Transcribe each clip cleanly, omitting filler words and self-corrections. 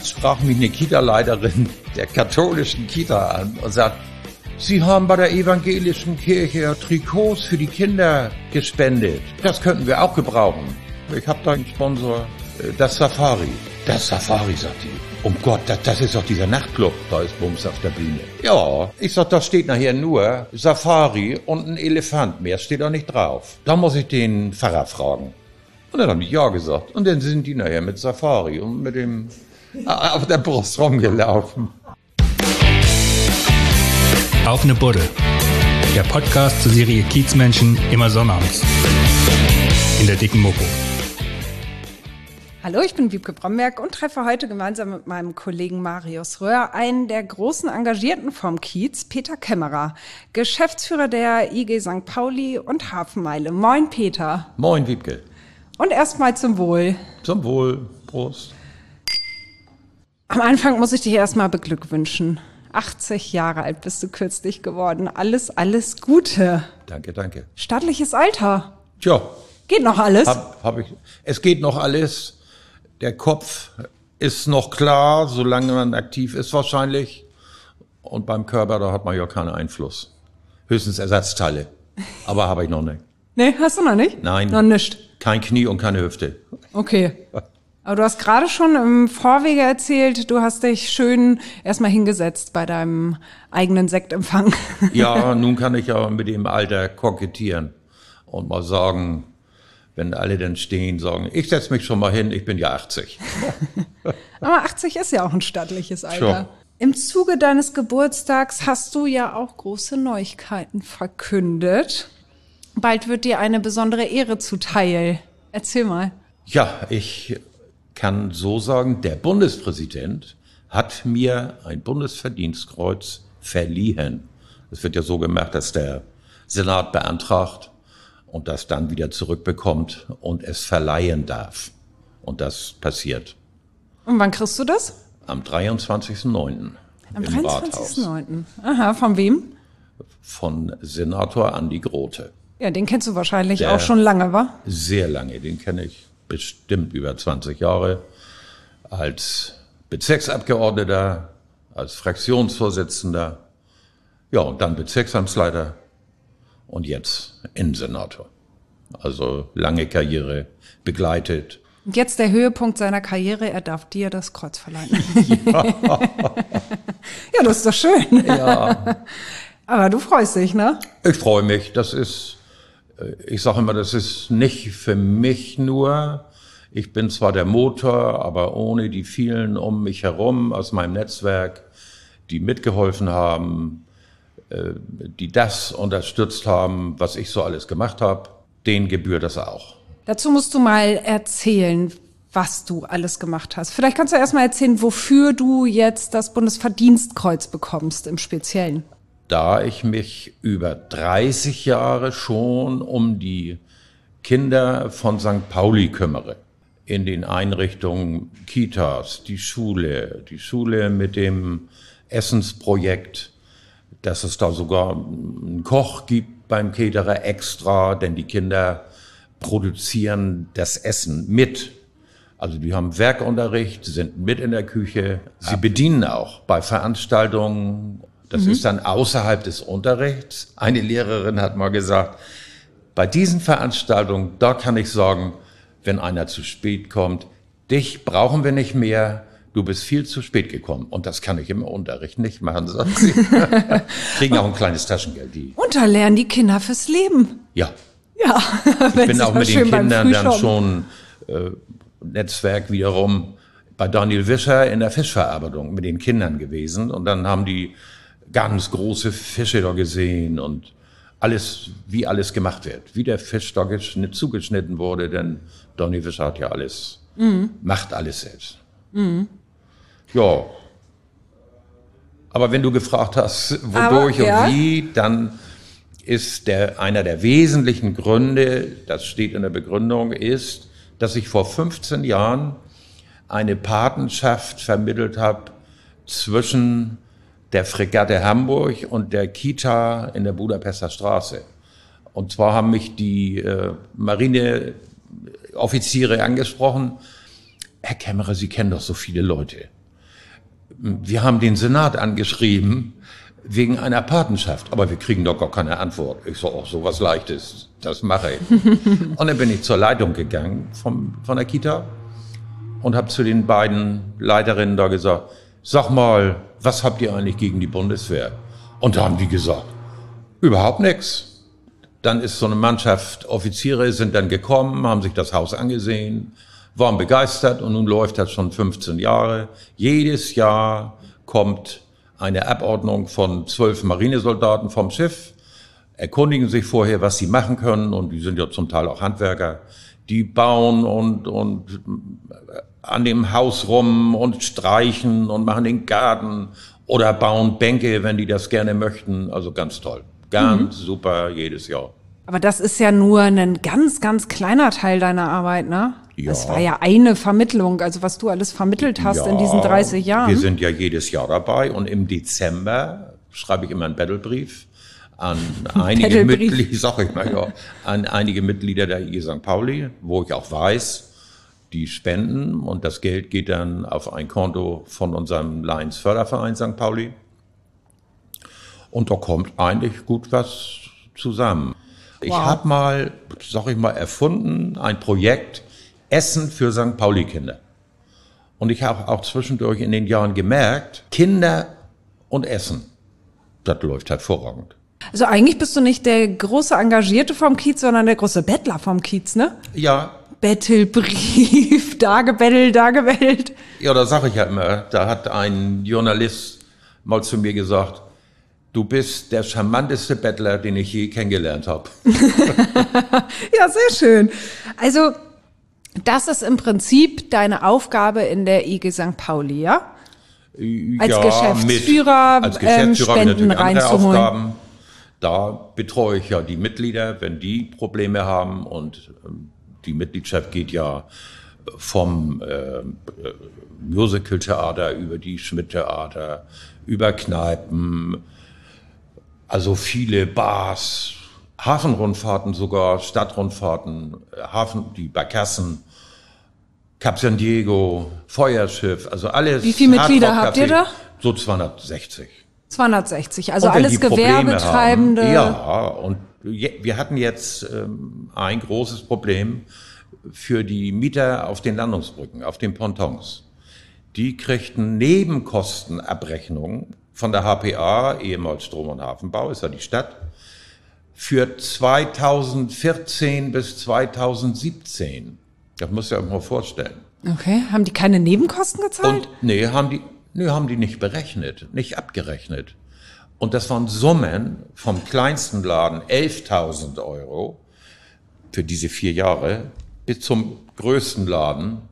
sprach mich eine Kita-Leiterin der katholischen Kita an und sagt, Sie haben bei der evangelischen Kirche Trikots für die Kinder gespendet. Das könnten wir auch gebrauchen. Ich habe da einen Sponsor, das Safari. Das Safari, sagt die. Um Gott, das ist doch dieser Nachtclub. Da ist Bums auf der Bühne. Ja, ich sag, da steht nachher nur Safari und ein Elefant. Mehr steht da nicht drauf. Da muss ich den Pfarrer fragen. Und dann haben die ja gesagt. Und dann sind die nachher mit Safari und mit dem auf der Brust rumgelaufen. Auf ne Buddel. Der Podcast zur Serie Kiezmenschen immer sonnabends. In der dicken Mopo. Hallo, ich bin Wiebke Bromberg und treffe heute gemeinsam mit meinem Kollegen Marius Röhr einen der großen Engagierten vom Kiez, Peter Kämmerer, Geschäftsführer der IG St. Pauli und Hafenmeile. Moin, Peter. Moin, Wiebke. Und erstmal zum Wohl. Zum Wohl. Prost. Am Anfang muss ich dich erstmal beglückwünschen. 80 Jahre alt bist du kürzlich geworden. Alles Gute. Danke. Stattliches Alter. Tja. Geht noch alles? Es geht noch alles. Der Kopf ist noch klar, solange man aktiv ist wahrscheinlich. Und beim Körper, da hat man ja keinen Einfluss. Höchstens Ersatzteile. Aber habe ich noch nicht. Nee, hast du noch nicht? Nein. Noch nicht. Kein Knie und keine Hüfte. Okay. Aber du hast gerade schon im Vorwege erzählt, du hast dich schön erstmal hingesetzt bei deinem eigenen Sektempfang. Ja, nun kann ich ja mit dem Alter kokettieren und mal sagen, wenn alle dann stehen, sagen, ich setze mich schon mal hin, ich bin ja 80. Aber 80 ist ja auch ein stattliches Alter. Sure. Im Zuge deines Geburtstags hast du ja auch große Neuigkeiten verkündet. Bald wird dir eine besondere Ehre zuteil. Erzähl mal. Ja, ich kann so sagen, der Bundespräsident hat mir ein Bundesverdienstkreuz verliehen. Es wird ja so gemacht, dass der Senat beantragt und das dann wieder zurückbekommt und es verleihen darf. Und das passiert. Und wann kriegst du das? Am 23.09. Am im Rathaus. 23.09. Aha, von wem? Von Senator Andi Grote. Ja, den kennst du wahrscheinlich auch schon lange, wa? Sehr lange, den kenne ich bestimmt über 20 Jahre. Als Bezirksabgeordneter, als Fraktionsvorsitzender, ja, und dann Bezirksamtsleiter und jetzt Innensenator. Also lange Karriere begleitet. Und jetzt der Höhepunkt seiner Karriere, er darf dir das Kreuz verleihen. Ja, Ja, das ist doch schön. ja. Aber du freust dich, ne? Ich freue mich. Ich sage immer, das ist nicht für mich nur. Ich bin zwar der Motor, aber ohne die vielen um mich herum aus meinem Netzwerk, die mitgeholfen haben, die das unterstützt haben, was ich so alles gemacht habe, denen gebührt das auch. Dazu musst du mal erzählen, was du alles gemacht hast. Vielleicht kannst du erst mal erzählen, wofür du jetzt das Bundesverdienstkreuz bekommst im Speziellen. Da ich mich über 30 Jahre schon um die Kinder von St. Pauli kümmere, in den Einrichtungen Kitas, die Schule mit dem Essensprojekt, dass es da sogar einen Koch gibt beim Caterer extra, denn die Kinder produzieren das Essen mit. Also die haben Werkunterricht, sind mit in der Küche. Sie bedienen auch bei Veranstaltungen. Das ist dann außerhalb des Unterrichts. Eine Lehrerin hat mal gesagt, bei diesen Veranstaltungen, da kann ich sagen, wenn einer zu spät kommt, dich brauchen wir nicht mehr, du bist viel zu spät gekommen. Und das kann ich im Unterricht nicht machen, sagt sie. Kriegen auch ein kleines Taschengeld. Und da lernen die Kinder fürs Leben. Ja. Ja. Ich bin auch mit den Kindern dann schon Netzwerk wiederum bei Daniel Wischer in der Fischverarbeitung mit den Kindern gewesen. Und dann haben die ganz große Fische da gesehen und wie alles gemacht wird. Wie der Fisch da zugeschnitten wurde, denn Daniel Wischer hat ja alles, macht alles selbst. Ja. Aber wenn du gefragt hast, wodurch und wie, dann ist einer der wesentlichen Gründe, das steht in der Begründung, ist, dass ich vor 15 Jahren eine Patenschaft vermittelt habe zwischen der Fregatte Hamburg und der Kita in der Budapester Straße. Und zwar haben mich die Marineoffiziere angesprochen, Herr Kämmerer, Sie kennen doch so viele Leute. wir haben den Senat angeschrieben wegen einer Patenschaft, aber wir kriegen doch gar keine Antwort. Ich so, so was Leichtes, das mache ich. Und dann bin ich zur Leitung gegangen von der Kita und habe zu den beiden Leiterinnen da gesagt, sag mal, was habt ihr eigentlich gegen die Bundeswehr? Und da haben die gesagt, überhaupt nichts. Dann ist so eine Mannschaft Offiziere, sind dann gekommen, haben sich das Haus angesehen, waren begeistert und nun läuft das schon 15 Jahre. Jedes Jahr kommt eine Abordnung von 12 Marinesoldaten vom Schiff, erkundigen sich vorher, was sie machen können, und die sind ja zum Teil auch Handwerker. Die bauen und an dem Haus rum und streichen und machen den Garten oder bauen Bänke, wenn die das gerne möchten. Also ganz toll. Ganz super jedes Jahr. Aber das ist ja nur ein ganz, ganz kleiner Teil deiner Arbeit, ne? Ja. Das war ja eine Vermittlung, also was du alles vermittelt hast in diesen 30 Jahren. Wir sind ja jedes Jahr dabei und im Dezember schreibe ich immer einen Battlebrief an einige Mitglieder, sag ich mal, ja, an einige Mitglieder der IG St. Pauli, wo ich auch weiß, die spenden, und das Geld geht dann auf ein Konto von unserem Lions Förderverein St. Pauli. Und da kommt eigentlich gut was zusammen. Wow. Ich habe mal, sag ich mal, erfunden, ein Projekt Essen für St. Pauli-Kinder. Und ich habe auch zwischendurch in den Jahren gemerkt, Kinder und Essen, das läuft hervorragend. Also eigentlich bist du nicht der große Engagierte vom Kiez, sondern der große Bettler vom Kiez, ne? Ja. Bettelbrief, da gebettelt. Ja, da sage ich ja immer, da hat ein Journalist mal zu mir gesagt, du bist der charmanteste Bettler, den ich je kennengelernt habe. Ja, sehr schön. Also, das ist im Prinzip deine Aufgabe in der IG St. Pauli, ja? Als Geschäftsführer, Spenden reinzuholen. Aufgaben. Da betreue ich ja die Mitglieder, wenn die Probleme haben, und die Mitgliedschaft geht ja vom Musical-Theater über die Schmidt-Theater, über Kneipen, also viele Bars, Hafenrundfahrten sogar, Stadtrundfahrten, die Barkassen, Cap San Diego, Feuerschiff, also alles. Wie viele Mitglieder habt ihr da? So 260. 260, also alles Gewerbetreibende. Haben, ja, und wir hatten jetzt ein großes Problem für die Mieter auf den Landungsbrücken, auf den Pontons. Die kriegten Nebenkostenabrechnungen von der HPA, ehemals Strom- und Hafenbau, ist ja die Stadt, für 2014 bis 2017. Das musst du dir mal vorstellen. Okay, haben die keine Nebenkosten gezahlt? Nee, haben die nicht berechnet, nicht abgerechnet. Und das waren Summen vom kleinsten Laden 11.000 € für diese 4 Jahre bis zum größten Laden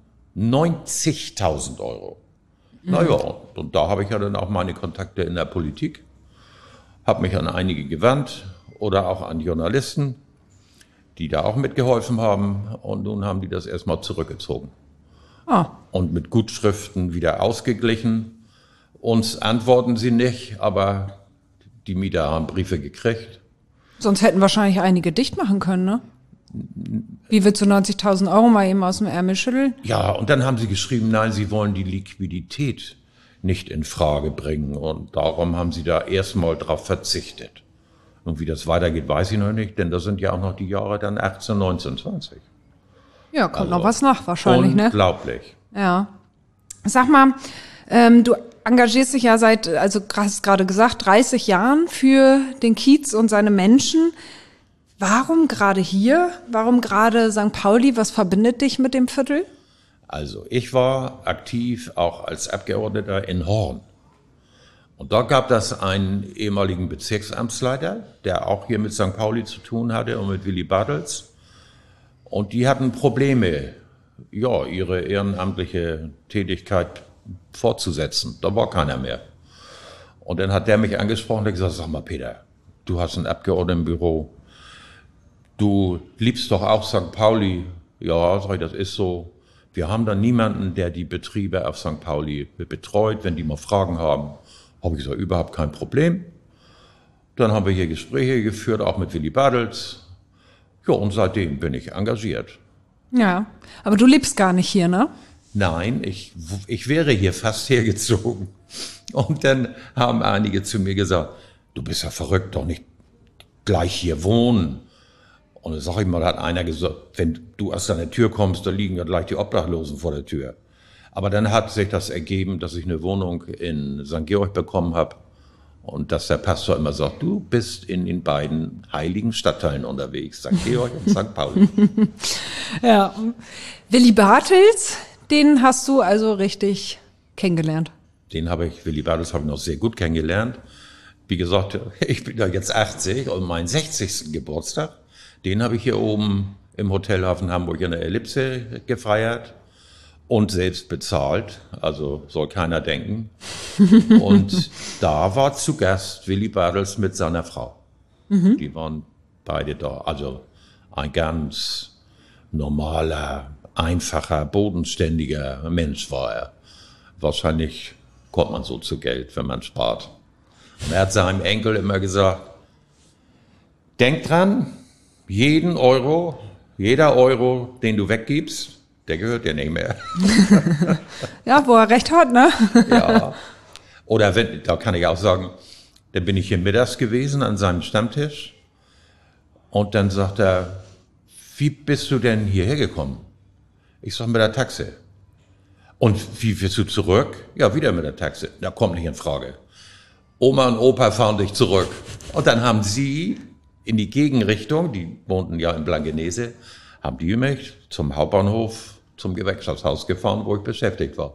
90.000 €. Naja, und da habe ich ja dann auch meine Kontakte in der Politik, habe mich an einige gewandt oder auch an Journalisten, die da auch mitgeholfen haben, und nun haben die das erstmal zurückgezogen. Und mit Gutschriften wieder ausgeglichen. Uns antworten sie nicht, aber die Mieter haben Briefe gekriegt. Sonst hätten wahrscheinlich einige dicht machen können, ne? Wie willst du 90.000 € mal eben aus dem Ärmel schütteln? Ja, und dann haben sie geschrieben, nein, sie wollen die Liquidität nicht in Frage bringen, und darum haben sie da erstmal drauf verzichtet. Und wie das weitergeht, weiß ich noch nicht, denn das sind ja auch noch die Jahre dann 18, 19, 20. Ja, kommt noch was nach wahrscheinlich, ne? Unglaublich. Ja. Sag mal, du engagierst dich ja seit, also hast gerade gesagt, 30 Jahren für den Kiez und seine Menschen. Warum gerade hier? Warum gerade St. Pauli? Was verbindet dich mit dem Viertel? Also ich war aktiv auch als Abgeordneter in Horn. Und da gab es einen ehemaligen Bezirksamtsleiter, der auch hier mit St. Pauli zu tun hatte und mit Willy Bartels. Und die hatten Probleme, ja, ihre ehrenamtliche Tätigkeit fortzusetzen. Da war keiner mehr. Und dann hat der mich angesprochen und hat gesagt, sag mal Peter, du hast ein Abgeordnetenbüro, du liebst doch auch St. Pauli. Ja, sag ich, das ist so. Wir haben da niemanden, der die Betriebe auf St. Pauli betreut, wenn die mal Fragen haben. Habe ich gesagt, überhaupt kein Problem. Dann haben wir hier Gespräche geführt, auch mit Willy Bartels. Ja, und seitdem bin ich engagiert. Ja, aber du lebst gar nicht hier, ne? nein, ich wäre hier fast hergezogen. Und dann haben einige zu mir gesagt, du bist ja verrückt, doch nicht gleich hier wohnen. Und dann sag ich mal, da hat einer gesagt, wenn du aus deiner Tür kommst, da liegen ja gleich die Obdachlosen vor der Tür. Aber dann hat sich das ergeben, dass ich eine Wohnung in St. Georg bekommen habe und dass der Pastor immer sagt, du bist in den beiden heiligen Stadtteilen unterwegs, St. Georg und St. Pauli. Ja. Willy Bartels, den hast du also richtig kennengelernt. Willy Bartels habe ich noch sehr gut kennengelernt. Wie gesagt, ich bin ja jetzt 80 und meinen 60. Geburtstag, den habe ich hier oben im Hotelhafen Hamburg in der Ellipse gefeiert und selbst bezahlt, also soll keiner denken. Und da war zu Gast Willy Bartels mit seiner Frau. Die waren beide da. Also ein ganz normaler, einfacher, bodenständiger Mensch war er. Wahrscheinlich kommt man so zu Geld, wenn man spart. Und er hat seinem Enkel immer gesagt, denk dran, jeder Euro, den du weggibst, der gehört dir nicht mehr. Ja, wo er recht hat, ne? Ja. Oder da kann ich auch sagen, dann bin ich hier mittags gewesen an seinem Stammtisch und dann sagt er, wie bist du denn hierher gekommen? Ich sag, mit der Taxe. Und wie wirst du zurück? Ja, wieder mit der Taxe. Da kommt nicht in Frage. Oma und Opa fahren dich zurück. Und dann haben sie in die Gegenrichtung, die wohnten ja in Blankenese, haben die mich zum Hauptbahnhof, zum Gewerkschaftshaus gefahren, wo ich beschäftigt war.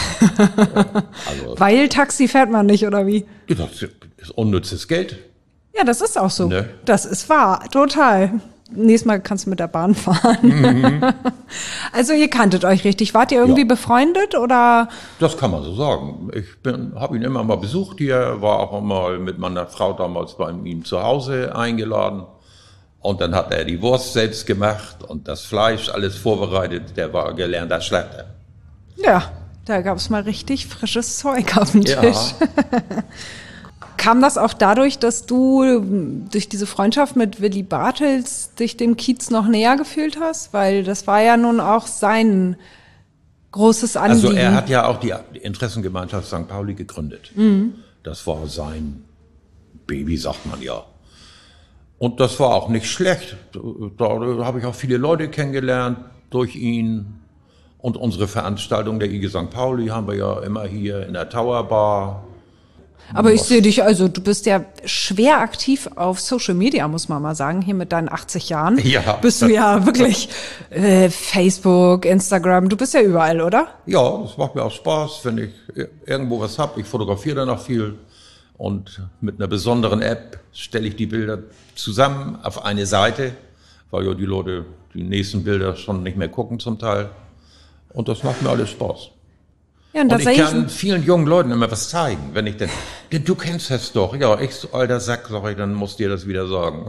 Also, Weil Taxi fährt man nicht, oder wie? das ist unnützes Geld. Ja, das ist auch so. Ne? Das ist wahr, total. Nächstes Mal kannst du mit der Bahn fahren. Also ihr kanntet euch richtig. Wart ihr irgendwie befreundet oder? Das kann man so sagen. Ich habe ihn immer mal besucht hier, war auch mal mit meiner Frau damals bei ihm zu Hause eingeladen. Und dann hat er die Wurst selbst gemacht und das Fleisch alles vorbereitet. Der war gelernter Schlachter. Ja, da gab es mal richtig frisches Zeug auf dem Tisch. Ja. Kam das auch dadurch, dass du durch diese Freundschaft mit Willy Bartels dich dem Kiez noch näher gefühlt hast? Weil das war ja nun auch sein großes Anliegen. Also er hat ja auch die Interessengemeinschaft St. Pauli gegründet. Das war sein Baby, sagt man ja. Und das war auch nicht schlecht. Da habe ich auch viele Leute kennengelernt durch ihn. Und unsere Veranstaltung der IG St. Pauli haben wir ja immer hier in der Tower Bar. Aber ich sehe dich, also du bist ja schwer aktiv auf Social Media, muss man mal sagen, hier mit deinen 80 Jahren. Ja. Bist du ja wirklich Facebook, Instagram, du bist ja überall, oder? Ja, das macht mir auch Spaß, wenn ich irgendwo was habe. Ich fotografiere dann auch viel und mit einer besonderen App stelle ich die Bilder zusammen auf eine Seite, weil ja die Leute die nächsten Bilder schon nicht mehr gucken zum Teil. Und das macht mir alles Spaß. Ja, und ich kann vielen jungen Leuten immer was zeigen, wenn ich denn, du kennst das doch. Ja, ich so alter Sack, sag ich, dann muss dir das wieder sagen.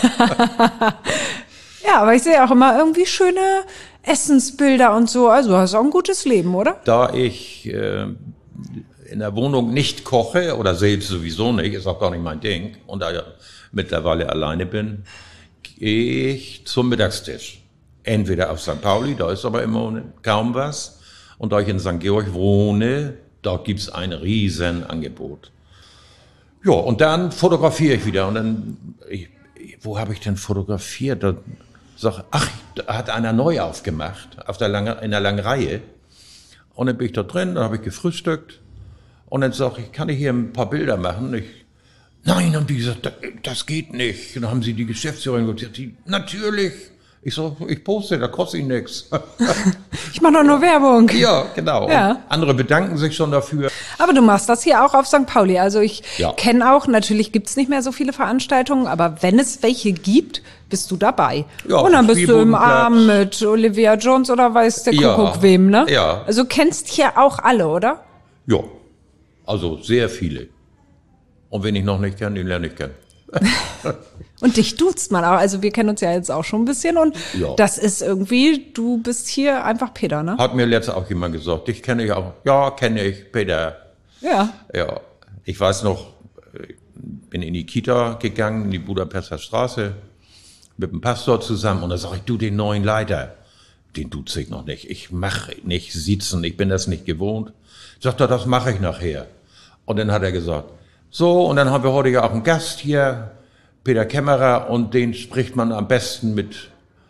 Ja, aber ich sehe auch immer irgendwie schöne Essensbilder und so. Also du hast auch ein gutes Leben, oder? Da ich in der Wohnung nicht koche oder selbst sowieso nicht, ist auch gar nicht mein Ding, und da ich mittlerweile alleine bin, gehe ich zum Mittagstisch. Entweder auf St. Pauli, da ist aber immer kaum was. Und da ich in St. Georg wohne, da gibt's ein Riesenangebot. Ja, und dann fotografiere ich wieder. Und dann, wo habe ich denn fotografiert? Da sag, ach, da hat einer neu aufgemacht, in der langen Reihe. Und dann bin ich da drin, dann habe ich gefrühstückt. Und dann sag ich, kann ich hier ein paar Bilder machen? Nein, haben die gesagt, das geht nicht. Und dann haben sie die Geschäftsführerin gesagt, natürlich. Ich so, ich poste, da kostet ich nichts. Ich mache doch nur Werbung. Ja, genau. Ja. Andere bedanken sich schon dafür. Aber du machst das hier auch auf St. Pauli. Also ich Ja. kenne auch, natürlich gibt's nicht mehr so viele Veranstaltungen, aber wenn es welche gibt, bist du dabei. Ja, und dann auf dem bist du im Spielbodenplatz. Arm mit Olivia Jones oder weiß der Ja. Kuckuck wem, ne? Ja. Also kennst hier auch alle, oder? Ja, also sehr viele. Und wen ich noch nicht kenne, den lerne ich kennen. Und dich duzt man auch. Also wir kennen uns ja jetzt auch schon ein bisschen und Ja. das ist irgendwie, du bist hier einfach Peter, ne? Hat mir letztens auch jemand gesagt, dich kenne ich auch. Ja, kenne ich, Peter. Ja. Ja, ich weiß noch, bin in die Kita gegangen, in die Budapester Straße, mit dem Pastor zusammen. Und da sag ich, du, den neuen Leiter, den duze ich noch nicht. Ich mache nicht sitzen, ich bin das nicht gewohnt. Sagt er, das mache ich nachher. Und dann hat er gesagt, so, und dann haben wir heute ja auch einen Gast hier, Peter Kämmerer, und den spricht man am besten mit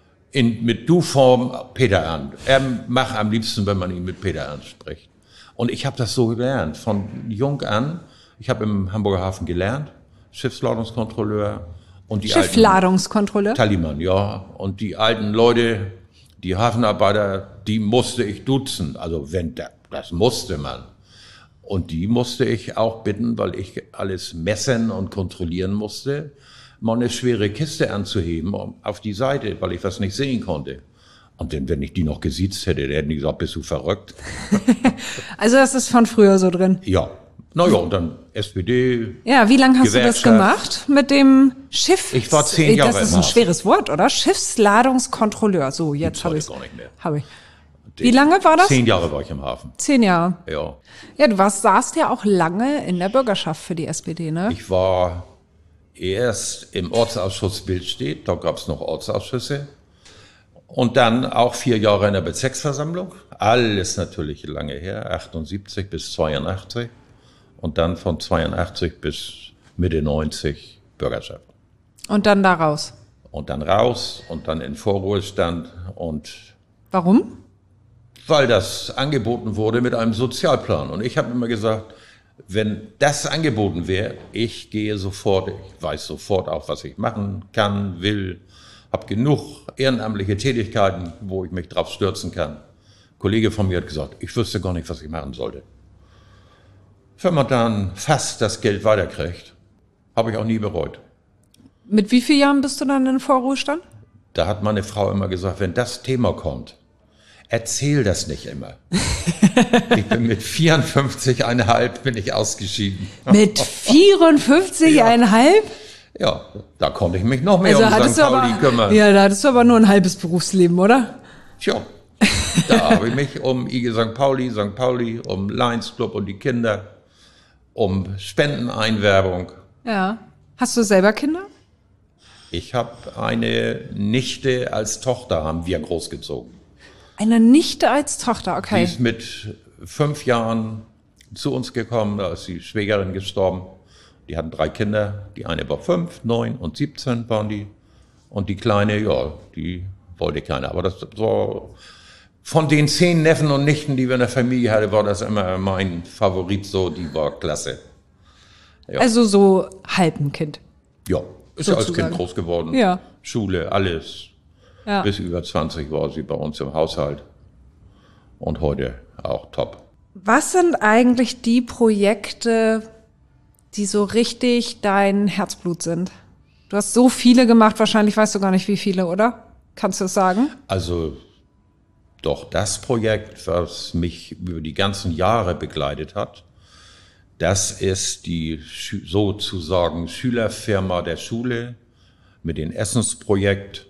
Du-Form Peter an. Er macht am liebsten, wenn man ihn mit Peter anspricht. Und ich habe das so gelernt, von jung an. Ich habe im Hamburger Hafen gelernt, Schiffsladungskontrolleur. Und die Schiffsladungskontrolleur? Tallymann, ja. Und die alten Leute, die Hafenarbeiter, die musste ich duzen. Also das musste man. Und die musste ich auch bitten, weil ich alles messen und kontrollieren musste, mal eine schwere Kiste anzuheben auf die Seite, weil ich das nicht sehen konnte. Und dann, wenn ich die noch gesiezt hätte, dann hätten die gesagt, bist du verrückt? Also das ist von früher so drin? Ja. Naja, und dann SPD. Ja, wie lange hast du das gemacht mit dem Schiff? Ich war 10 Jahre. Das ist ein schweres Wort, oder? Schiffsladungskontrolleur. So, jetzt habe ich es. Gar nicht mehr. Habe ich. Wie lange war das? 10 Jahre war ich im Hafen. 10 Jahre. Ja. Ja, du saßt ja auch lange in der Bürgerschaft für die SPD, ne? Ich war erst im Ortsausschuss Billstedt, da gab es noch Ortsausschüsse. Und dann auch 4 Jahre in der Bezirksversammlung. Alles natürlich lange her, 78 bis 82. Und dann von 82 bis Mitte 90 Bürgerschaft. Und dann da raus? Und dann raus und dann in Vorruhestand. Und warum? Weil das angeboten wurde mit einem Sozialplan. Und ich habe immer gesagt, wenn das angeboten wäre, ich gehe sofort, ich weiß sofort auch, was ich machen kann, will, habe genug ehrenamtliche Tätigkeiten, wo ich mich drauf stürzen kann. Ein Kollege von mir hat gesagt, ich wüsste gar nicht, was ich machen sollte. Wenn man dann fast das Geld weiterkriegt, habe ich auch nie bereut. Mit wie vielen Jahren bist du dann in Vorruhestand? Da hat meine Frau immer gesagt, wenn das Thema kommt, erzähl das nicht immer. Ich bin mit 54,5 bin ich ausgeschieden. Mit 54,5? Ja, da konnte ich mich noch mehr also um St. Pauli kümmern. Ja, da hattest du aber nur ein halbes Berufsleben, oder? Tja, da habe ich mich um IG St. Pauli, um Lions Club und die Kinder, um Spendeneinwerbung. Ja. Hast du selber Kinder? Ich habe eine Nichte als Tochter, haben wir großgezogen. Eine Nichte als Tochter, okay. Die ist mit 5 Jahren zu uns gekommen, da ist die Schwägerin gestorben. Die hatten 3 Kinder, die eine war 5, 9 und 17 waren die. Und die Kleine, ja, die wollte keiner. Aber das war, von den 10 Neffen und Nichten, die wir in der Familie hatten, war das immer mein Favorit so, die war klasse. Ja. Also so halb ein Kind. Ja, ist ja als Kind groß geworden. Ja. Schule, alles. Ja. Bis über 20 war sie bei uns im Haushalt. Und heute auch top. Was sind eigentlich die Projekte, die so richtig dein Herzblut sind? Du hast so viele gemacht, wahrscheinlich weißt du gar nicht, wie viele, oder? Kannst du es sagen? Also doch das Projekt, was mich über die ganzen Jahre begleitet hat, das ist die sozusagen Schülerfirma der Schule mit dem Essensprojekt,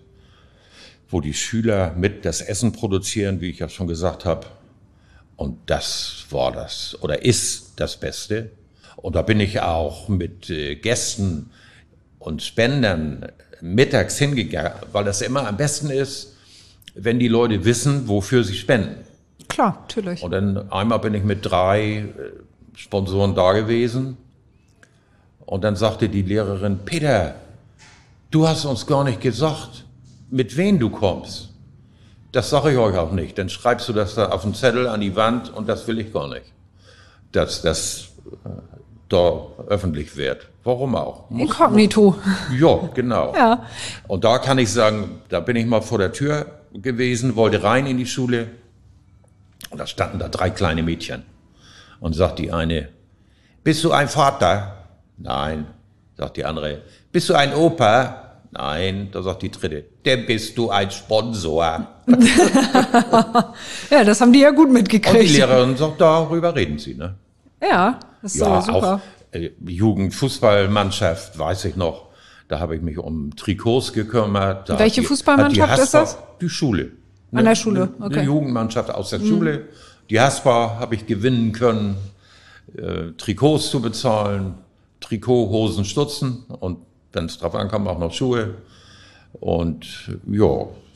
wo die Schüler mit das Essen produzieren, wie ich ja schon gesagt habe. Und das war das oder ist das Beste. Und da bin ich auch mit Gästen und Spendern mittags hingegangen, weil das immer am besten ist, wenn die Leute wissen, wofür sie spenden. Klar, natürlich. Und dann einmal bin ich mit 3 Sponsoren da gewesen. Und dann sagte die Lehrerin, Peter, du hast uns gar nicht gesagt, mit wem du kommst. Das sage ich euch auch nicht. Dann schreibst du das da auf den Zettel an die Wand und das will ich gar nicht. Dass das da öffentlich wird. Warum auch? Inkognito. Ja, genau. Ja. Und da kann ich sagen, da bin ich mal vor der Tür gewesen, wollte rein in die Schule. Und da standen da 3 kleine Mädchen. Und sagt die eine, bist du ein Vater? Nein. Sagt die andere, bist du ein Opa? Nein. Da sagt die dritte, dann bist du ein Sponsor. Ja, das haben die ja gut mitgekriegt. Und die Lehrerin sagt, darüber reden sie, ne? Ja, das ist ja super. Auch Jugendfußballmannschaft, weiß ich noch. Da habe ich mich um Trikots gekümmert. Da welche Fußballmannschaft ist das? Die Schule. An der Schule, okay. Eine Jugendmannschaft aus der Schule. Die Haspa habe ich gewinnen können, Trikots zu bezahlen, Trikot, Hosen, Stutzen und wenn es drauf ankam, auch noch Schuhe. Und ja,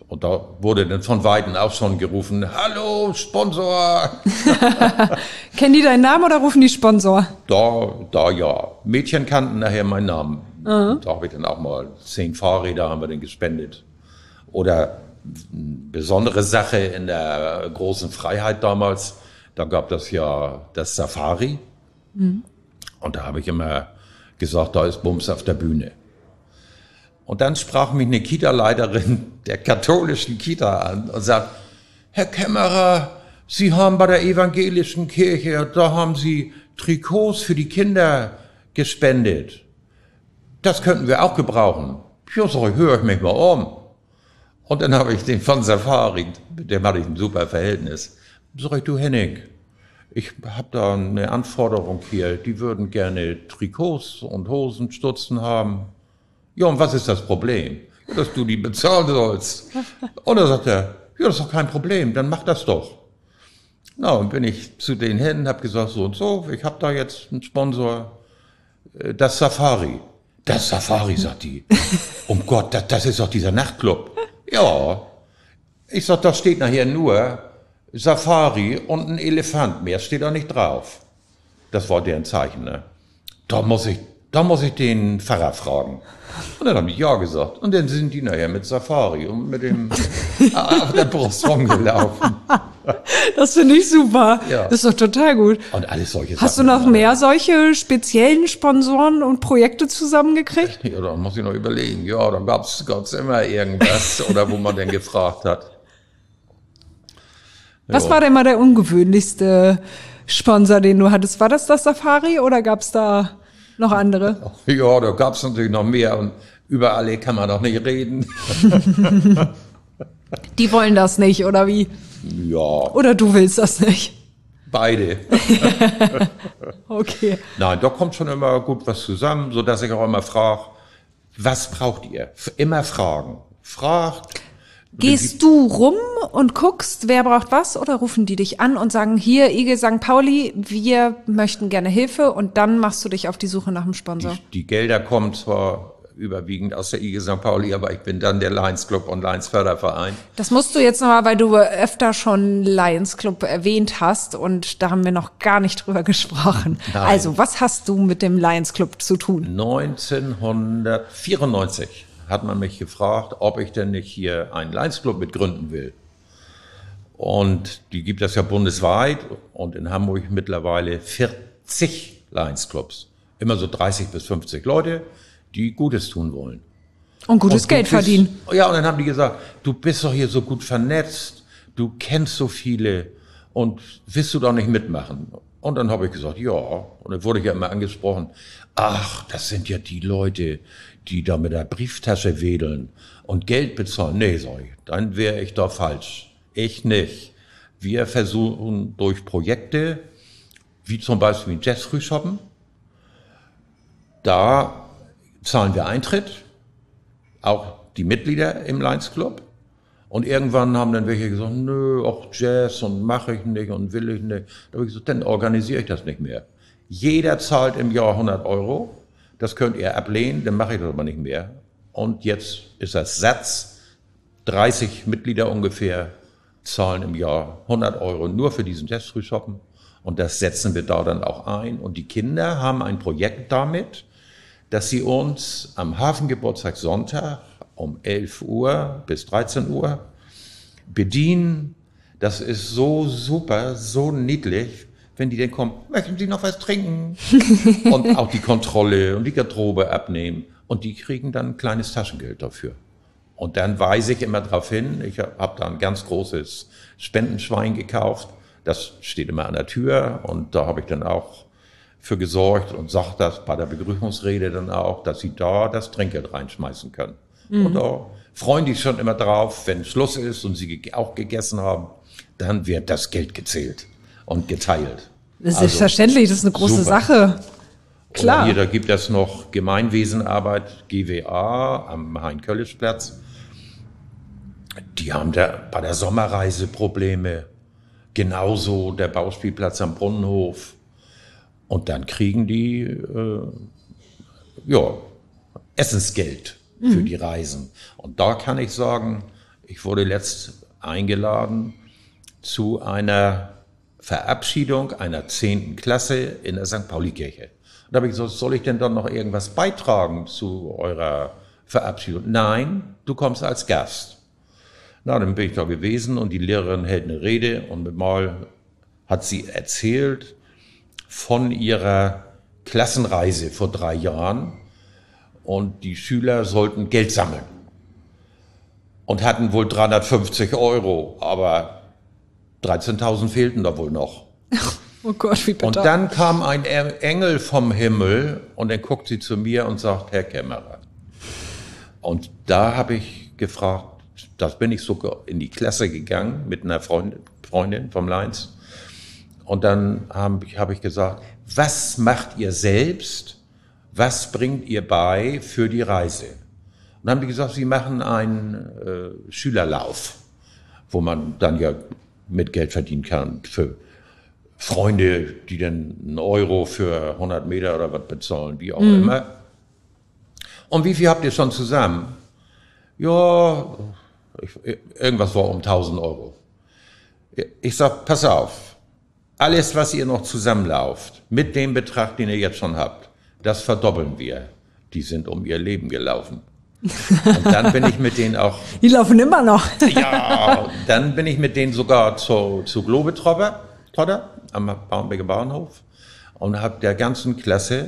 Und da wurde dann von Weitem auch schon gerufen, hallo Sponsor. Kennen die deinen Namen oder rufen die Sponsor? Da ja. Mädchen kannten nachher meinen Namen. Da habe ich dann auch mal 10 Fahrräder haben wir dann gespendet. Oder eine besondere Sache in der großen Freiheit damals, da gab das ja das Safari. Und da habe ich immer gesagt, da ist Bums auf der Bühne. Und dann sprach mich eine Kita-Leiterin der katholischen Kita an und sagt, Herr Kämmerer, Sie haben bei der evangelischen Kirche, da haben Sie Trikots für die Kinder gespendet. Das könnten wir auch gebrauchen. Ja, sag ich, höre ich mich mal um. Und dann habe ich den von Safari, mit dem hatte ich ein super Verhältnis. Sag ich, du Henning, ich habe da eine Anforderung hier, die würden gerne Trikots und Hosen, Stutzen haben. Ja, und was ist das Problem? Ja, dass du die bezahlen sollst. Und dann sagt er, ja, das ist doch kein Problem, dann mach das doch. Na, und bin ich zu denen hin, habe gesagt, so und so, ich habe da jetzt einen Sponsor, das Safari. Das Safari, sagt die. Um Gott, das ist doch dieser Nachtclub. Ja. Ich sag, da steht nachher nur Safari und ein Elefant, mehr steht da nicht drauf. Das war deren Zeichen, ne? Da muss ich den Pfarrer fragen. Und dann habe ich ja gesagt. Und dann sind die nachher mit Safari und mit dem auf der Brust rumgelaufen. Das finde ich super. Ja. Das ist doch total gut. Und alles solche Hast du Sachen. noch mehr solche speziellen Sponsoren und Projekte zusammengekriegt? Ja, da muss ich noch überlegen. Ja, da gab's immer irgendwas oder wo man denn gefragt hat. Was war denn mal der ungewöhnlichste Sponsor, den du hattest? War das Safari oder gab's da noch andere? Ja, da gab's natürlich noch mehr und über alle kann man doch nicht reden. Die wollen das nicht, oder wie? Ja, Oder du willst das nicht? beide. Okay. Nein, da kommt schon immer gut was zusammen, so dass ich auch immer frage, was braucht ihr? Immer fragen. Fragt. Gehst du rum und guckst, wer braucht was, oder rufen die dich an und sagen, hier, IG St. Pauli, wir möchten gerne Hilfe, und dann machst du dich auf die Suche nach einem Sponsor? Die Gelder kommen zwar überwiegend aus der IG St. Pauli, aber ich bin dann der Lions Club und Lions Förderverein. Das musst du jetzt nochmal, weil du öfter schon Lions Club erwähnt hast, und da haben wir noch gar nicht drüber gesprochen. Nein. Also, was hast du mit dem Lions Club zu tun? 1994 hat man mich gefragt, ob ich denn nicht hier einen Lions Club mitgründen will. Und die gibt es ja bundesweit und in Hamburg mittlerweile 40 Lions Clubs. Immer so 30 bis 50 Leute, die Gutes tun wollen. Und gutes Und Geld verdienen. Ja, und dann haben die gesagt, du bist doch hier so gut vernetzt, du kennst so viele und willst du doch nicht mitmachen? Und dann habe ich gesagt, ja. Und dann wurde ich ja immer angesprochen, ach, das sind ja die Leute, die da mit der Brieftasche wedeln und Geld bezahlen. Nee, sag ich, dann wäre ich da falsch. Ich nicht. Wir versuchen durch Projekte, wie zum Beispiel Jazz-Frühschoppen, da zahlen wir Eintritt, auch die Mitglieder im Lions Club. Und irgendwann haben dann welche gesagt, nö, auch Jazz und mache ich nicht und will ich nicht. Da habe ich gesagt, dann organisiere ich das nicht mehr. Jeder zahlt im Jahr 100 €. Das könnt ihr ablehnen, dann mache ich das aber nicht mehr. Und jetzt ist das Satz, 30 Mitglieder ungefähr zahlen im Jahr 100 € nur für diesen Jazz-Frühschoppen. Und das setzen wir da dann auch ein. Und die Kinder haben ein Projekt damit, dass sie uns am Hafengeburtstag Sonntag um 11 Uhr bis 13 Uhr bedienen. Das ist so super, so niedlich, wenn die dann kommen, möchten Sie noch was trinken? Und auch die Kontrolle und die Garderobe abnehmen. Und die kriegen dann ein kleines Taschengeld dafür. Und dann weise ich immer darauf hin, ich habe da ein ganz großes Spendenschwein gekauft. Das steht immer an der Tür und da habe ich dann auch für gesorgt und sage das bei der Begrüßungsrede dann auch, dass sie da das Trinkgeld reinschmeißen können. Und da freuen die schon immer drauf, wenn Schluss ist und sie auch gegessen haben, dann wird das Geld gezählt und geteilt. Das ist selbstverständlich, das ist eine große super. Sache. Klar. Und hier, da gibt es noch Gemeinwesenarbeit, GWA, am Hein-Köllisch-Platz. Die haben da bei der Sommerreise Probleme. Genauso der Bauspielplatz am Brunnenhof. Und dann kriegen die Essensgeld für die Reisen. Und da kann ich sagen, Ich wurde letzt eingeladen zu einer Verabschiedung einer 10. Klasse in der St. Pauli-Kirche. Und da habe ich gesagt, soll ich denn dann noch irgendwas beitragen zu eurer Verabschiedung? Nein, du kommst als Gast. Na, dann bin ich da gewesen und die Lehrerin hält eine Rede und mal hat sie erzählt von ihrer Klassenreise vor 3 Jahren und die Schüler sollten Geld sammeln und hatten wohl 350 €, aber 13.000 fehlten da wohl noch. Oh Gott, wie bitter. Und dann kam ein Engel vom Himmel und dann guckt sie zu mir und sagt, Herr Kämmerer. Und da habe ich gefragt, das bin ich sogar in die Klasse gegangen mit einer Freundin vom Leins. Und dann habe ich gesagt, was macht ihr selbst? Was bringt ihr bei für die Reise? Und dann haben die gesagt, sie machen einen Schülerlauf, wo man dann ja mit Geld verdienen kann für Freunde, die dann 1 € für 100 Meter oder was bezahlen, wie auch immer. Und wie viel habt ihr schon zusammen? Ja, irgendwas war um 1.000 €. Ich sag, pass auf, alles, was ihr noch zusammenlauft, mit dem Betrag, den ihr jetzt schon habt, das verdoppeln wir. Die sind um ihr Leben gelaufen. Und dann bin ich mit denen auch... Die laufen immer noch. Ja, dann bin ich mit denen sogar zu Globetrotter am Barmbeker Bahnhof und habe der ganzen Klasse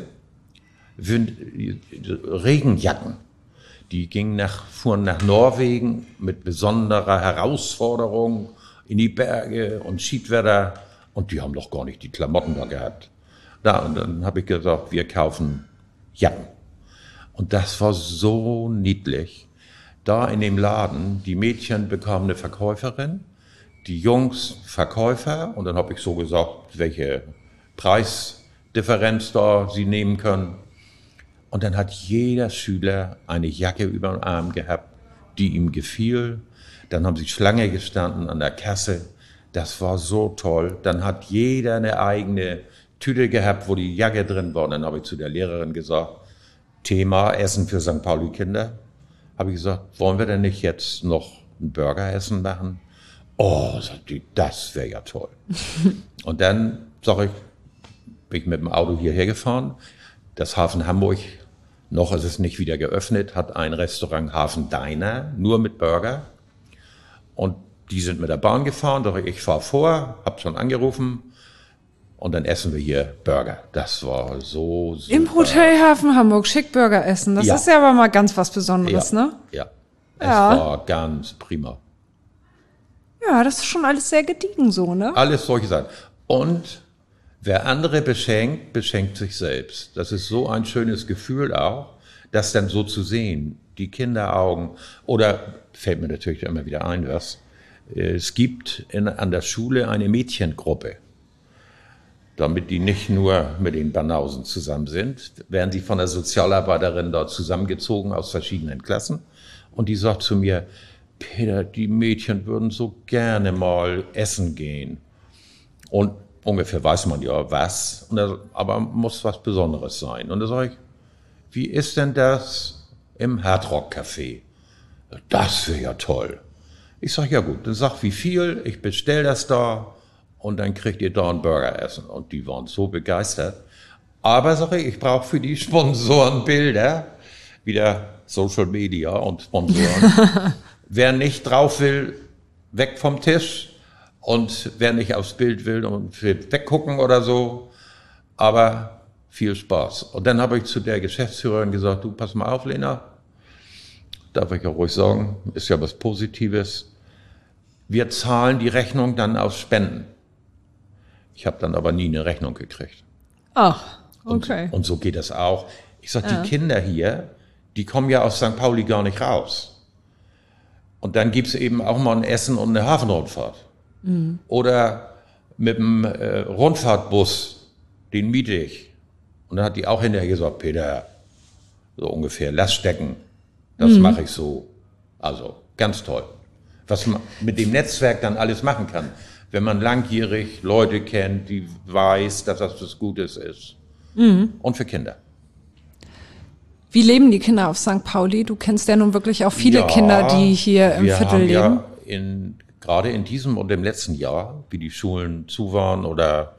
Regenjacken. Die fuhren nach Norwegen mit besonderer Herausforderung in die Berge und Schiedwetter und die haben doch gar nicht die Klamotten da gehabt. Und dann habe ich gesagt, wir kaufen Jacken. Und das war so niedlich. Da in dem Laden, die Mädchen bekamen eine Verkäuferin, die Jungs Verkäufer. Und dann habe ich so gesagt, welche Preisdifferenz da sie nehmen können. Und dann hat jeder Schüler eine Jacke über den Arm gehabt, die ihm gefiel. Dann haben sie Schlange gestanden an der Kasse. Das war so toll. Dann hat jeder eine eigene Tüte gehabt, wo die Jacke drin war. Und dann habe ich zu der Lehrerin gesagt, Thema Essen für St. Pauli-Kinder. Habe ich gesagt, wollen wir denn nicht jetzt noch ein Burgeressen machen? Oh, das wäre ja toll. Und dann, bin ich mit dem Auto hierher gefahren. Das Hafen Hamburg, noch ist es nicht wieder geöffnet, hat ein Restaurant Hafen Diner, nur mit Burger. Und die sind mit der Bahn gefahren, doch ich fahre vor, habe schon angerufen. Und dann essen wir hier Burger. Das war so super. Im Hotel Hafen Hamburg schick Burger essen. Das ist ja aber mal ganz was Besonderes, ja, ne? Ja, es war ganz prima. Ja, das ist schon alles sehr gediegen so, ne? Alles solche Sachen. Und wer andere beschenkt, beschenkt sich selbst. Das ist so ein schönes Gefühl auch, das dann so zu sehen. Die Kinderaugen. Oder, fällt mir natürlich immer wieder ein, es gibt an der Schule eine Mädchengruppe. Damit die nicht nur mit den Banausen zusammen sind, werden die von der Sozialarbeiterin dort zusammengezogen aus verschiedenen Klassen. Und die sagt zu mir, Peter, die Mädchen würden so gerne mal essen gehen. Und ungefähr weiß man ja was, aber muss was Besonderes sein. Und da sage ich, wie ist denn das im Hardrock Café? Das wäre ja toll. Ich sage, ja gut, dann sag wie viel, ich bestelle das da. Und dann kriegt ihr da einen Burger essen. Und die waren so begeistert. Aber sag ich brauche für die Sponsoren Bilder. Wieder Social Media und Sponsoren. Wer nicht drauf will, weg vom Tisch. Und wer nicht aufs Bild will und will weggucken oder so. Aber viel Spaß. Und dann habe ich zu der Geschäftsführerin gesagt, du pass mal auf, Lena. Darf ich ja ruhig sagen, ist ja was Positives. Wir zahlen die Rechnung dann aus Spenden. Ich habe dann aber nie eine Rechnung gekriegt. Ach, okay. Und so geht das auch. Ich sage, die Kinder hier, die kommen ja aus St. Pauli gar nicht raus. Und dann gibt es eben auch mal ein Essen und eine Hafenrundfahrt. Mhm. Oder mit dem Rundfahrtbus, den miete ich. Und dann hat die auch hinterher gesagt, Peter, so ungefähr, lass stecken. Das mache ich so. Also, ganz toll. Was man mit dem Netzwerk dann alles machen kann. Wenn man langjährig Leute kennt, die weiß, dass das was Gutes ist. Mhm. Und für Kinder. Wie leben die Kinder auf St. Pauli? Du kennst ja nun wirklich auch viele Kinder, die hier im Viertel leben. Ja, gerade in diesem und im letzten Jahr, wie die Schulen zu waren oder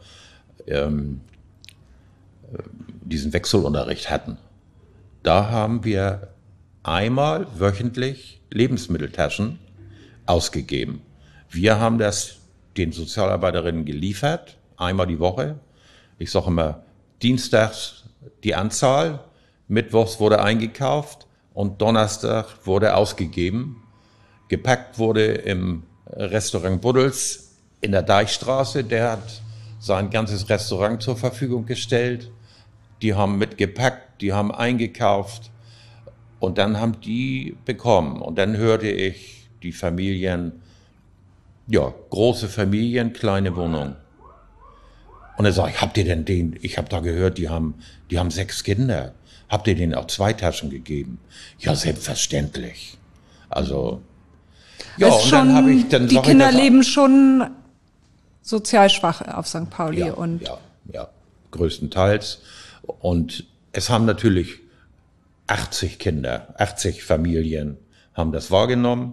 diesen Wechselunterricht hatten, da haben wir einmal wöchentlich Lebensmitteltaschen ausgegeben. Wir haben das den Sozialarbeiterinnen geliefert, einmal die Woche. Ich sage immer, dienstags die Anzahl, mittwochs wurde eingekauft und Donnerstag wurde ausgegeben. Gepackt wurde im Restaurant Buddels in der Deichstraße. Der hat sein ganzes Restaurant zur Verfügung gestellt. Die haben mitgepackt, die haben eingekauft und dann haben die bekommen. Und dann hörte ich die Familien, ja, große Familien, kleine Wohnungen. Und dann sage ich, habt ihr denn den, ich habe da gehört, die haben 6 Kinder. Habt ihr denen auch 2 Taschen gegeben? Ja, selbstverständlich. Also, ja, und dann habe ich, dann die Kinder leben schon sozial schwach auf St. Pauli. Ja, größtenteils. Und es haben natürlich 80 Kinder, 80 Familien haben das wahrgenommen.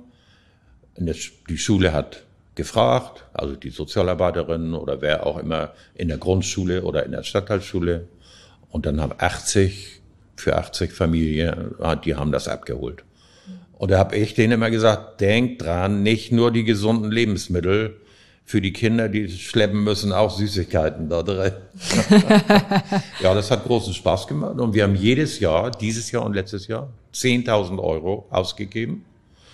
Die Schule hat gefragt, also die Sozialarbeiterin oder wer auch immer in der Grundschule oder in der Stadtteilschule. Und dann haben 80 Familien, die haben das abgeholt. Und da habe ich denen immer gesagt, denkt dran, nicht nur die gesunden Lebensmittel, für die Kinder, die schleppen müssen, auch Süßigkeiten da drin. Ja, das hat großen Spaß gemacht. Und wir haben jedes Jahr, dieses Jahr und letztes Jahr, 10.000 Euro ausgegeben.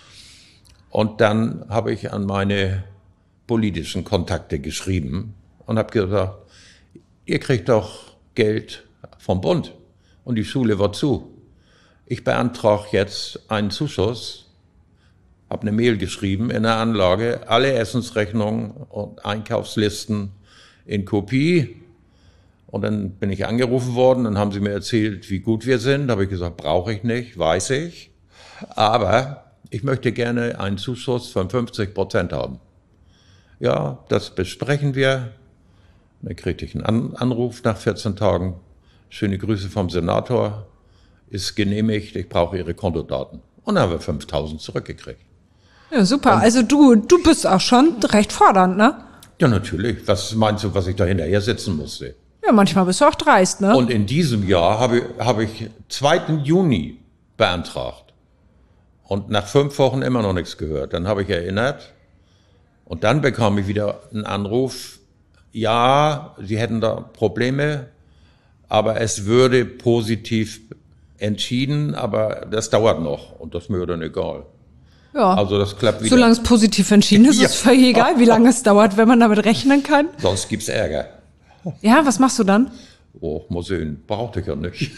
Und dann habe ich an meine politischen Kontakte geschrieben und habe gesagt, ihr kriegt doch Geld vom Bund und die Schule war zu. Ich beantrage jetzt einen Zuschuss, habe eine Mail geschrieben in der Anlage, alle Essensrechnungen und Einkaufslisten in Kopie. Und dann bin ich angerufen worden, dann haben sie mir erzählt, wie gut wir sind. Da habe ich gesagt, brauche ich nicht, weiß ich. Aber ich möchte gerne einen Zuschuss von 50% haben. Ja, das besprechen wir. Dann kriegte ich einen Anruf nach 14 Tagen. Schöne Grüße vom Senator. Ist genehmigt, ich brauche Ihre Kontodaten. Und dann haben wir 5.000 zurückgekriegt. Ja, super. Und also du bist auch schon recht fordernd, ne? Ja, natürlich. Was meinst du, was ich da hinterher sitzen musste? Ja, manchmal bist du auch dreist, ne? Und in diesem Jahr habe ich 2. Juni beantragt. Und nach 5 Wochen immer noch nichts gehört. Dann habe ich erinnert. Und dann bekam ich wieder einen Anruf. Ja, sie hätten da Probleme, aber es würde positiv entschieden, aber das dauert noch. Und das ist mir dann egal. Ja. Also das klappt wieder. Solange es positiv entschieden ist, ist es völlig egal, wie lange es dauert, wenn man damit rechnen kann. Sonst gibt's Ärger. Ja, was machst du dann? Oh, mal sehen. Brauchte ich ja nicht.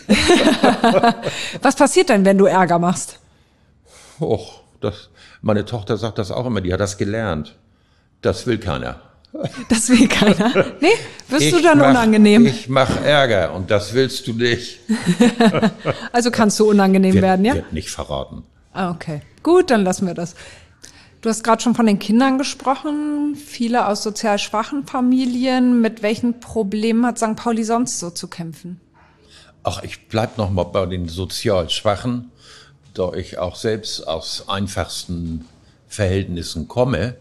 Was passiert denn, wenn du Ärger machst? Och, meine Tochter sagt das auch immer, die hat das gelernt. Das will keiner. Das will keiner. Nee, wirst du dann unangenehm? Ich mache Ärger und das willst du nicht. Also kannst du unangenehm werden, ja? Wird nicht verraten. Ah, okay. Gut, dann lassen wir das. Du hast gerade schon von den Kindern gesprochen, viele aus sozial schwachen Familien. Mit welchen Problemen hat St. Pauli sonst so zu kämpfen? Ach, ich bleib noch mal bei den sozial Schwachen, da ich auch selbst aus einfachsten Verhältnissen komme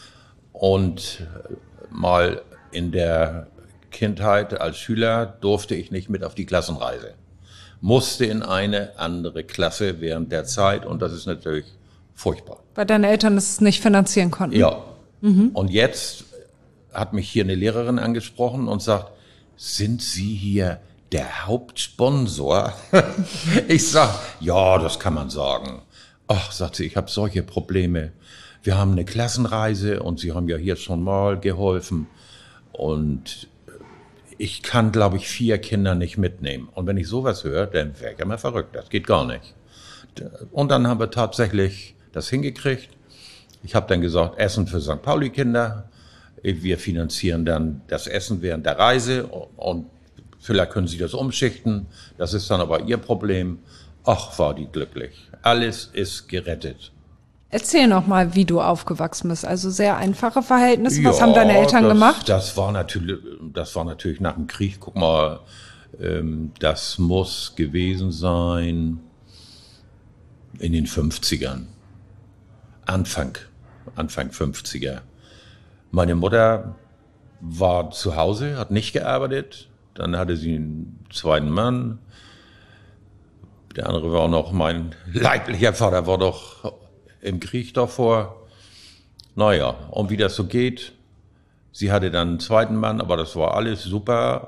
und mal in der Kindheit als Schüler durfte ich nicht mit auf die Klassenreise. Musste in eine andere Klasse während der Zeit und das ist natürlich furchtbar. Weil deine Eltern es nicht finanzieren konnten? Ja. Und jetzt hat mich hier eine Lehrerin angesprochen und sagt, sind Sie hier der Hauptsponsor? Ich sag, ja, das kann man sagen. Ach, sagt sie, ich habe solche Probleme. Wir haben eine Klassenreise und Sie haben ja hier schon mal geholfen. Und ich kann, glaube ich, 4 Kinder nicht mitnehmen. Und wenn ich sowas höre, dann wäre ich immer verrückt. Das geht gar nicht. Und dann haben wir tatsächlich das hingekriegt. Ich habe dann gesagt, Essen für St. Pauli-Kinder. Wir finanzieren dann das Essen während der Reise und vielleicht können Sie das umschichten. Das ist dann aber Ihr Problem. Ach, war die glücklich. Alles ist gerettet. Erzähl noch mal, wie du aufgewachsen bist. Also sehr einfache Verhältnisse. Was haben deine Eltern gemacht? Das war natürlich nach dem Krieg. Guck mal, Das muss gewesen sein in den 50ern. Anfang 50er. Meine Mutter war zu Hause, hat nicht gearbeitet. Dann hatte sie einen zweiten Mann. Der andere war auch noch, mein leiblicher Vater war doch im Krieg davor. Naja, und wie das so geht, sie hatte dann einen zweiten Mann, aber das war alles super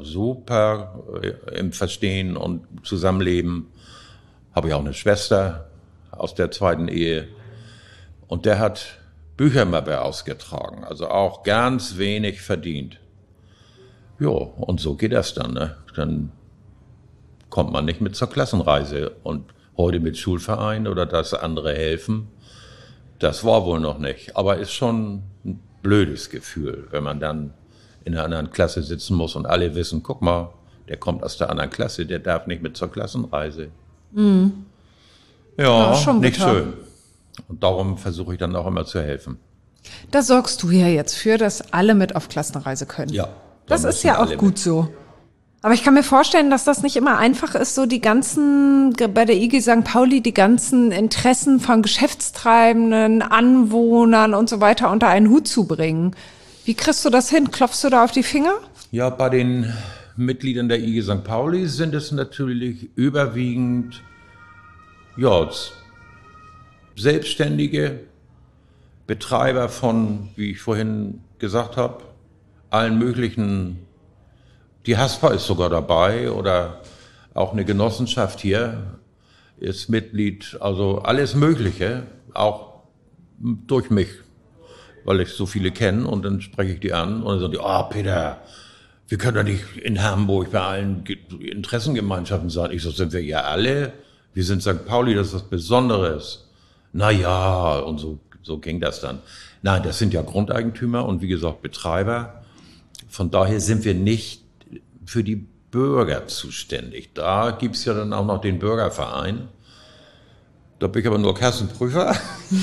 im Verstehen und Zusammenleben. Habe ich auch eine Schwester aus der zweiten Ehe. Und der hat Büchermappe ausgetragen, also auch ganz wenig verdient. Ja, und so geht das dann, ne? Dann kommt man nicht mit zur Klassenreise und heute mit Schulverein oder das andere helfen. Das war wohl noch nicht, aber ist schon ein blödes Gefühl, wenn man dann in einer anderen Klasse sitzen muss und alle wissen, guck mal, der kommt aus der anderen Klasse, der darf nicht mit zur Klassenreise. Mhm. Ja, schon nicht schön. Und darum versuche ich dann auch immer zu helfen. Da sorgst du ja jetzt für, dass alle mit auf Klassenreise können. Ja. Das ist ja auch gut so. Aber ich kann mir vorstellen, dass das nicht immer einfach ist, so die ganzen, bei der IG St. Pauli, die ganzen Interessen von Geschäftstreibenden, Anwohnern und so weiter unter einen Hut zu bringen. Wie kriegst du das hin? Klopfst du da auf die Finger? Ja, bei den Mitgliedern der IG St. Pauli sind es natürlich überwiegend, ja, Selbstständige, Betreiber von, wie ich vorhin gesagt habe, allen möglichen. Die Haspa ist sogar dabei oder auch eine Genossenschaft hier ist Mitglied, also alles Mögliche, auch durch mich, weil ich so viele kenne und dann spreche ich die an und dann sagen die, Peter, wir können doch nicht in Hamburg bei allen Interessengemeinschaften sein. Ich so, sind wir ja alle, wir sind St. Pauli, das ist was Besonderes. Naja, und so ging das dann. Nein, das sind ja Grundeigentümer und wie gesagt Betreiber. Von daher sind wir nicht für die Bürger zuständig. Da gibt's ja dann auch noch den Bürgerverein. Da bin ich aber nur Kassenprüfer.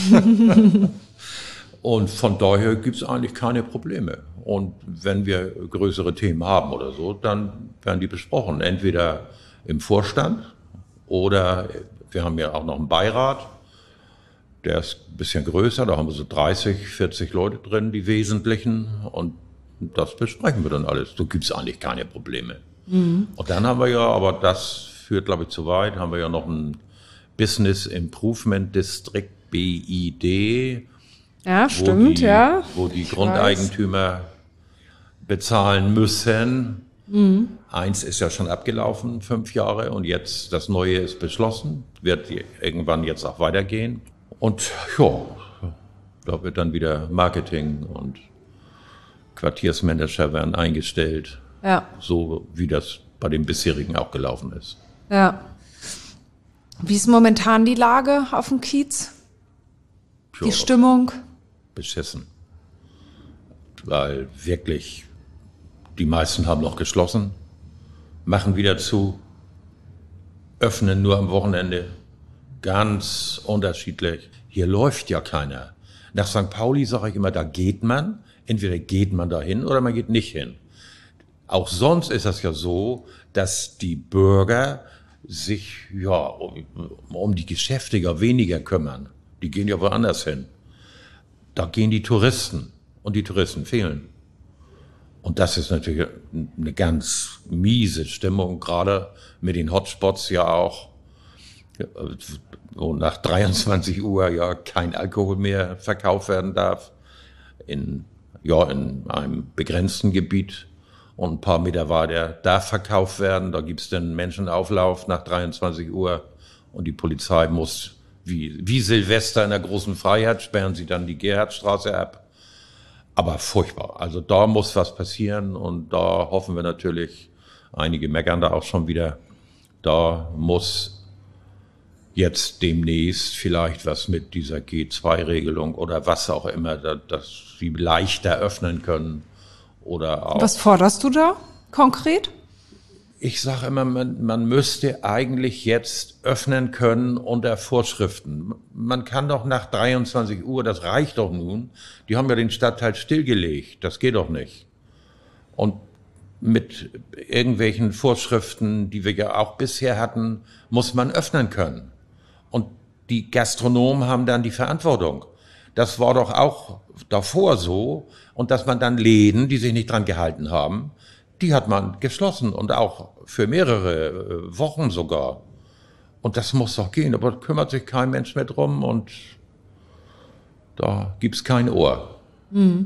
Und von daher gibt's eigentlich keine Probleme. Und wenn wir größere Themen haben oder so, dann werden die besprochen. Entweder im Vorstand oder wir haben ja auch noch einen Beirat. Der ist ein bisschen größer, da haben wir so 30, 40 Leute drin, die Wesentlichen. Und das besprechen wir dann alles. So gibt's eigentlich keine Probleme. Mhm. Und dann haben wir ja, aber das führt, glaube ich, zu weit, haben wir ja noch ein Business Improvement District, BID. Ja, stimmt, ja. Wo die Grundeigentümer bezahlen müssen. Mhm. Eins ist ja schon abgelaufen, 5 Jahre. Und jetzt, das Neue ist beschlossen. Wird irgendwann jetzt auch weitergehen. Und ja, da wird dann wieder Marketing und Quartiersmanager werden eingestellt, so wie das bei den bisherigen auch gelaufen ist. Ja. Wie ist momentan die Lage auf dem Kiez? Die Stimmung? Beschissen. Weil wirklich, die meisten haben noch geschlossen, machen wieder zu, öffnen nur am Wochenende. Ganz unterschiedlich. Hier läuft ja keiner. Nach St. Pauli sage ich immer, da geht man. Entweder geht man dahin oder man geht nicht hin. Auch sonst ist das ja so, dass die Bürger sich um die Geschäfte ja weniger kümmern. Die gehen ja woanders hin. Da gehen die Touristen und die Touristen fehlen. Und das ist natürlich eine ganz miese Stimmung, gerade mit den Hotspots ja auch. Wo nach 23 Uhr ja kein Alkohol mehr verkauft werden darf. In einem begrenzten Gebiet und ein paar Meter weiter darf verkauft werden. Da gibt's dann Menschenauflauf nach 23 Uhr und die Polizei muss, wie Silvester in der großen Freiheit, sperren sie dann die Gerhardstraße ab. Aber furchtbar. Also da muss was passieren und da hoffen wir natürlich, einige meckern da auch schon wieder, da muss jetzt demnächst vielleicht was mit dieser G2-Regelung oder was auch immer, dass sie leichter öffnen können oder auch. Was forderst du da konkret? Ich sage immer, man müsste eigentlich jetzt öffnen können unter Vorschriften. Man kann doch nach 23 Uhr, das reicht doch nun. Die haben ja den Stadtteil stillgelegt, das geht doch nicht. Und mit irgendwelchen Vorschriften, die wir ja auch bisher hatten, muss man öffnen können. Und die Gastronomen haben dann die Verantwortung. Das war doch auch davor so. Und dass man dann Läden, die sich nicht dran gehalten haben, die hat man geschlossen und auch für mehrere Wochen sogar. Und das muss doch gehen, aber da kümmert sich kein Mensch mehr drum und da gibt's kein Ohr. Mhm.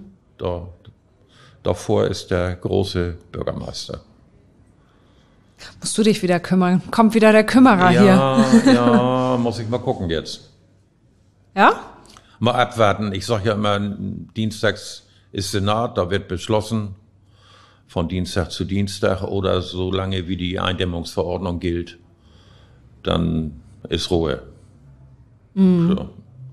Davor ist der große Bürgermeister. Musst du dich wieder kümmern? Kommt wieder der Kümmerer hier. Ja, muss ich mal gucken jetzt. Ja? Mal abwarten. Ich sage ja immer, dienstags ist Senat, da wird beschlossen, von Dienstag zu Dienstag oder so lange wie die Eindämmungsverordnung gilt, dann ist Ruhe. Mhm. So.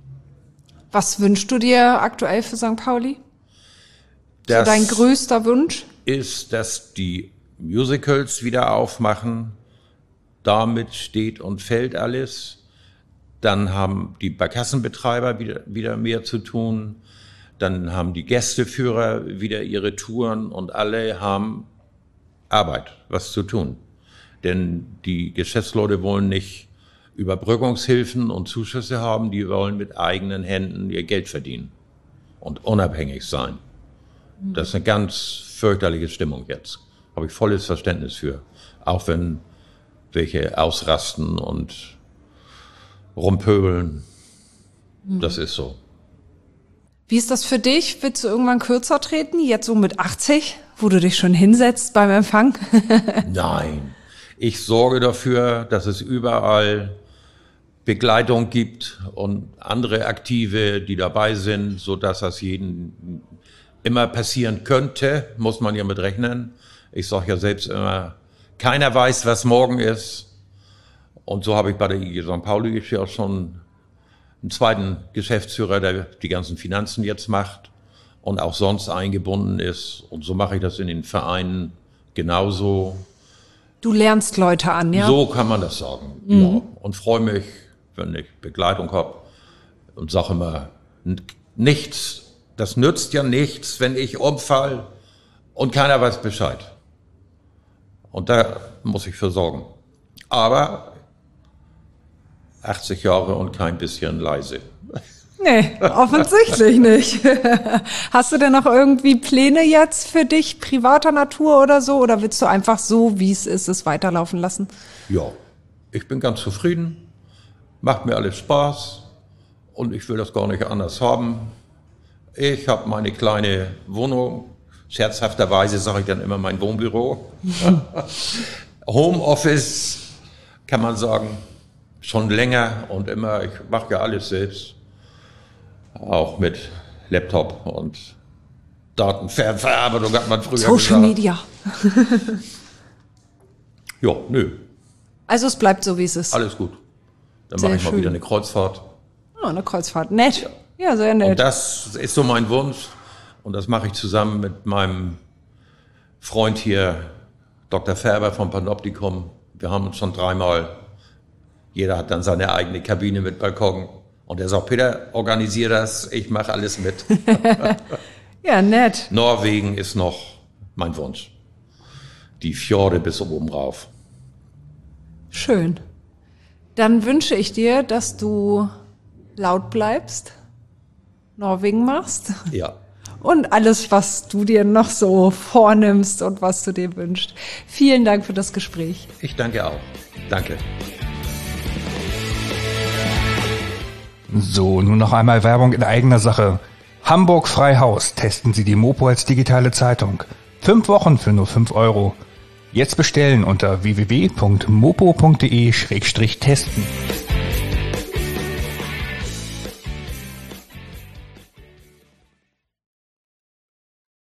Was wünschst du dir aktuell für St. Pauli? So dein größter Wunsch? Ist, dass die Musicals wieder aufmachen. Damit steht und fällt alles. Dann haben die Barkassenbetreiber wieder mehr zu tun. Dann haben die Gästeführer wieder ihre Touren und alle haben Arbeit, was zu tun. Denn die Geschäftsleute wollen nicht Überbrückungshilfen und Zuschüsse haben, die wollen mit eigenen Händen ihr Geld verdienen und unabhängig sein. Das ist eine ganz fürchterliche Stimmung jetzt. Habe ich volles Verständnis für. Auch wenn welche ausrasten und rumpöbeln. Das ist so. Wie ist das für dich? Willst du irgendwann kürzer treten? Jetzt so mit 80, wo du dich schon hinsetzt beim Empfang? Nein. Ich sorge dafür, dass es überall Begleitung gibt und andere Aktive, die dabei sind, sodass das jeden immer passieren könnte, muss man ja mit rechnen. Ich sage ja selbst immer, keiner weiß, was morgen ist. Und so habe ich bei der IG St. Pauli ja schon einen zweiten Geschäftsführer, der die ganzen Finanzen jetzt macht und auch sonst eingebunden ist. Und so mache ich das in den Vereinen genauso. Du lernst Leute an, ja? So kann man das sagen, ja. Und freue mich, wenn ich Begleitung habe und sage immer, nichts, das nützt ja nichts, wenn ich umfall und keiner weiß Bescheid. Und da muss ich für sorgen. Aber 80 Jahre und kein bisschen leise. Nee, offensichtlich nicht. Hast du denn noch irgendwie Pläne jetzt für dich, privater Natur oder so? Oder willst du einfach so, wie es ist, es weiterlaufen lassen? Ja, ich bin ganz zufrieden. Macht mir alles Spaß. Und ich will das gar nicht anders haben. Ich habe meine kleine Wohnung. Scherzhafterweise sage ich dann immer mein Wohnbüro. Homeoffice kann man sagen, schon länger und immer. Ich mache ja alles selbst. Auch mit Laptop und Datenverarbeitung hat man früher Social gesagt. Media. Ja, nö. Also es bleibt so, wie es ist. Alles gut. Dann Sehr mache ich mal schön. wieder eine Kreuzfahrt. Oh, eine Kreuzfahrt. Nett. Ja, sehr nett. Und das ist so mein Wunsch. Und das mache ich zusammen mit meinem Freund hier, Dr. Färber vom Panoptikum. Wir haben uns schon 3-mal, jeder hat dann seine eigene Kabine mit Balkon. Und er sagt, Peter, organisier das, ich mache alles mit. Ja, nett. Norwegen ist noch mein Wunsch. Die Fjorde bis oben rauf. Schön. Dann wünsche ich dir, dass du laut bleibst, Norwegen machst. Ja. Und alles, was du dir noch so vornimmst und was du dir wünschst. Vielen Dank für das Gespräch. Ich danke auch. Danke. So, nun noch einmal Werbung in eigener Sache. Hamburg Freihaus. Testen Sie die Mopo als digitale Zeitung. 5 Wochen für nur 5 €. Jetzt bestellen unter www.mopo.de/testen.